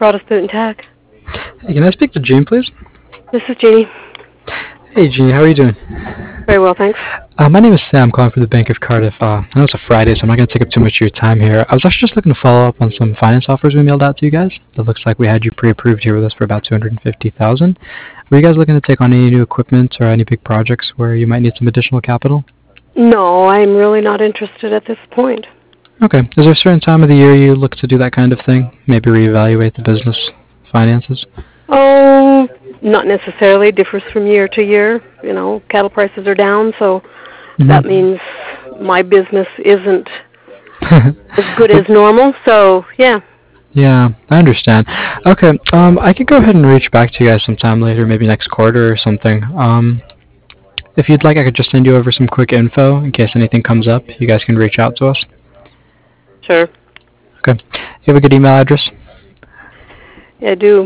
Broadus Boot and Tech. Hey, can I speak to Jean, please? This is Jeannie. Hey, Jean, how are you doing? Very well, thanks. My name is Sam, calling from the Bank of Cardiff. I know it's a Friday, so I'm not going to take up too much of your time here. I was actually just looking to follow up on some finance offers we mailed out to you guys. It looks like we had you pre-approved here with us for about $250,000. Were you guys looking to take on any new equipment or any big projects where you might need some additional capital? No, I'm really not interested at this point. Okay. Is there a certain time of the year you look to do that kind of thing? Maybe reevaluate the business finances? Oh, not necessarily. Differs from year to year. You know, cattle prices are down, so that means my business isn't as good as normal. So, yeah. Yeah, I understand. Okay, I could go ahead and reach back to you guys sometime later, maybe next quarter or something. If you'd like, I could just send you over some quick info in case anything comes up. You guys can reach out to us. Sure. Okay. You have a good email address? Yeah, I do.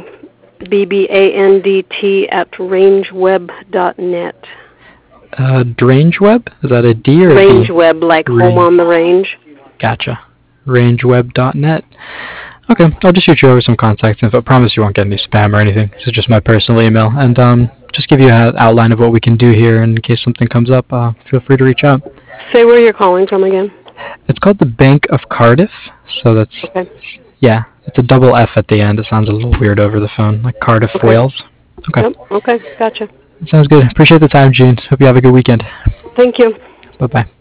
BBANDT@rangeweb.net. Drangeweb? Is that a D or a B? Rangeweb, like home on the range. Gotcha. Rangeweb.net. Okay, I'll just shoot you over some contact info. I promise you won't get any spam or anything. This is just my personal email. And just give you an outline of what we can do here. And in case something comes up, feel free to reach out. Say where you're calling from again. It's called the Bank of Cardiff. So that's, Okay. yeah, it's a double F at the end. It sounds a little weird over the phone, like Cardiff, Okay. Wales. Okay. Yep. Okay, gotcha. Sounds good. Appreciate the time, Jean. Hope you have a good weekend. Thank you. Bye-bye.